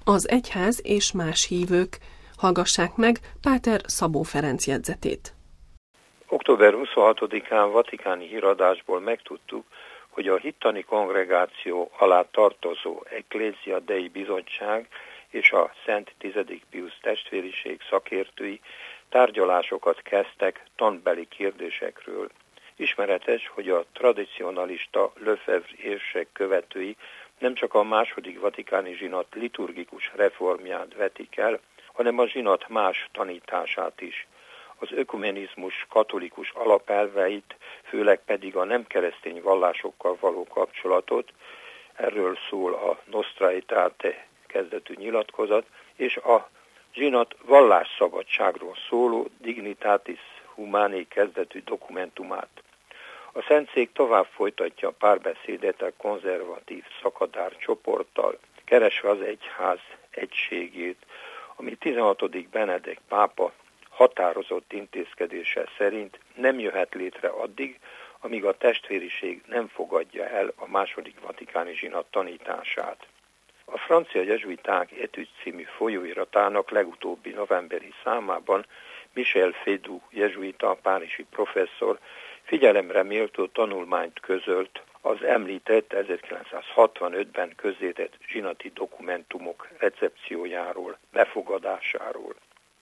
Az egyház és más hívők. Hallgassák meg Páter Szabó Ferenc jegyzetét. Október 26-án vatikáni híradásból megtudtuk, hogy a hittani kongregáció alá tartozó Ecclesia Dei Bizottság és a Szent Tizedik Piusz testvériség szakértői tárgyalásokat kezdtek tanbeli kérdésekről. Ismeretes, hogy a tradicionalista Lefebvre érsek követői nem csak a második vatikáni zsinat liturgikus reformját vetik el, hanem a zsinat más tanítását is. Az ökumenizmus katolikus alapelveit, főleg pedig a nem keresztény vallásokkal való kapcsolatot, erről szól a Nostra Aetate kezdetű nyilatkozat, és a zsinat vallásszabadságról szóló Dignitatis Humanae kezdetű dokumentumát. A Szentszék tovább folytatja a párbeszédet a konzervatív szakadár csoporttal, keresve az egyház egységét, ami 16. Benedek pápa határozott intézkedése szerint nem jöhet létre addig, amíg a testvériség nem fogadja el a második vatikáni zsinat tanítását. A francia jezsuiták Etüd című folyóiratának legutóbbi novemberi számában Michel Fédoux jezsuita, párizsi professzor figyelemre méltó tanulmányt közölt az említett 1965-ben közzétett zsinati dokumentumok recepciójáról, befogadásáról.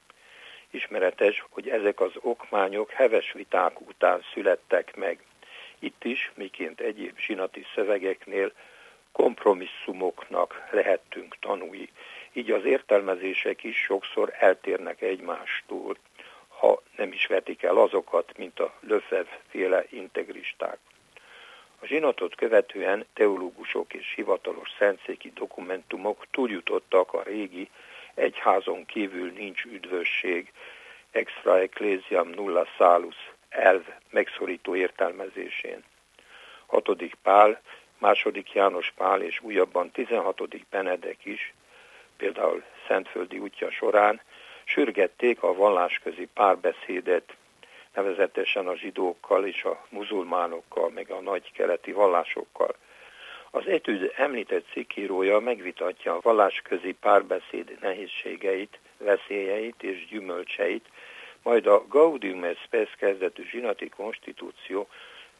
Ismeretes, hogy ezek az okmányok heves viták után születtek meg. Itt is, miként egyéb zsinati szövegeknél, kompromisszumoknak lehettünk tanúi, így az értelmezések is sokszor eltérnek egymástól, ha nem is vetik el azokat, mint a Lefebvre-féle integristák. A zsinatot követően teológusok és hivatalos szentszéki dokumentumok túljutottak a régi egyházon kívül nincs üdvösség, extra ecclesiam nulla salus elv megszorító értelmezésén. 6. Pál, 2. János Pál és újabban 16. Benedek is, például szentföldi útja során sürgették a vallásközi párbeszédet, nevezetesen a zsidókkal és a muzulmánokkal, meg a nagy keleti vallásokkal. Az Etüd említett cikkírója megvitatja a vallásközi párbeszéd nehézségeit, veszélyeit és gyümölcseit, majd a Gaudium et Spes kezdetű zsinati konstitúció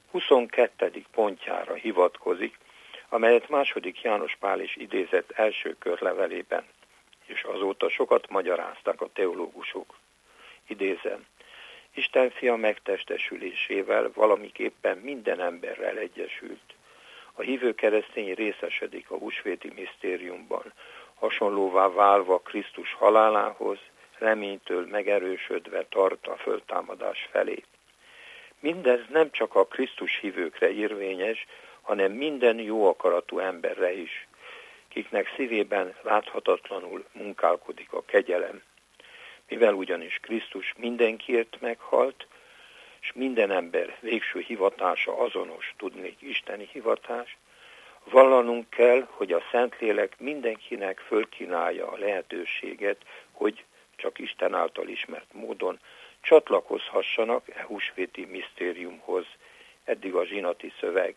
22. pontjára hivatkozik, amelyet 2. János Pál is idézett első körlevelében, és azóta sokat magyarázták a teológusok. Idézem: Isten fia megtestesülésével valamiképpen minden emberrel egyesült. A hívő keresztény részesedik a húsvéti misztériumban, hasonlóvá válva Krisztus halálához, reménytől megerősödve tart a föltámadás felé. Mindez nem csak a Krisztus hívőkre érvényes, hanem minden jó akaratú emberre is, kiknek szívében láthatatlanul munkálkodik a kegyelem. Mivel ugyanis Krisztus mindenkiért meghalt, és minden ember végső hivatása azonos, tudnék isteni hivatás, vallanunk kell, hogy a Szentlélek mindenkinek fölkínálja a lehetőséget, hogy csak Isten által ismert módon csatlakozhassanak e húsvéti misztériumhoz, eddig a zsinati szöveg.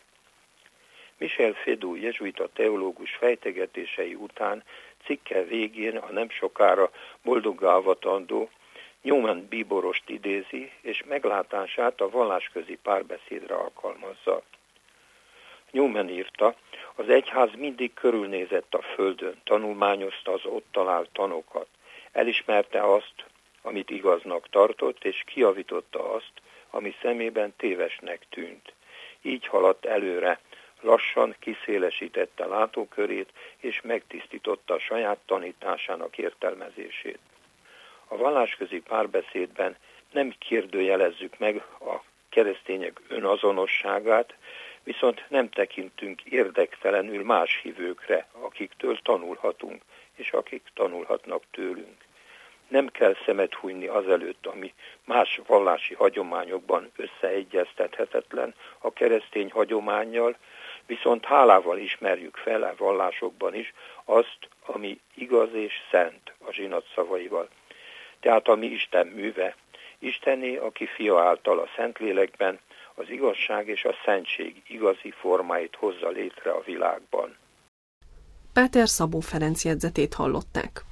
Michel Fédoux jezsuita teológus fejtegetései után cikke végén a nem sokára boldoggá avatandó Newman bíborost idézi, és meglátását a vallásközi párbeszédre alkalmazza. Newman írta, az egyház mindig körülnézett a földön, tanulmányozta az ott talált tanokat, elismerte azt, amit igaznak tartott, és kijavította azt, ami szemében tévesnek tűnt. Így haladt előre, lassan kiszélesítette látókörét, és megtisztította a saját tanításának értelmezését. A vallásközi párbeszédben nem kérdőjelezzük meg a keresztények önazonosságát, viszont nem tekintünk érdektelenül más hívőkre, akiktől tanulhatunk, és akik tanulhatnak tőlünk. Nem kell szemet hunyni azelőtt, ami más vallási hagyományokban összeegyeztethetetlen a keresztény hagyománnyal, viszont hálával ismerjük fel a vallásokban is azt, ami igaz és szent a zsinat szavaival. Tehát ami Isten műve, Istené, aki fia által a Szentlélekben az igazság és a szentség igazi formáit hozza létre a világban. Páter Szabó Ferenc jegyzetét hallották.